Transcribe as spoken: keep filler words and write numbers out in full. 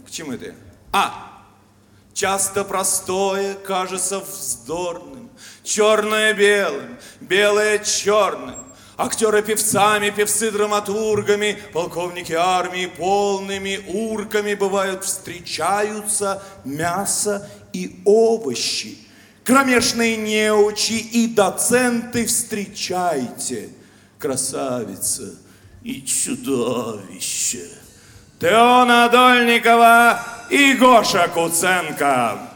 К чему это? А! Часто простое кажется вздорным, черное белым, белое черным. Актеры певцами, певцы драматургами, полковники армии полными урками бывают, встречаются мясо и овощи. Кромешные неучи и доценты встречайте, красавица и чудовище. Теона Дольникова и Гоша Куценко.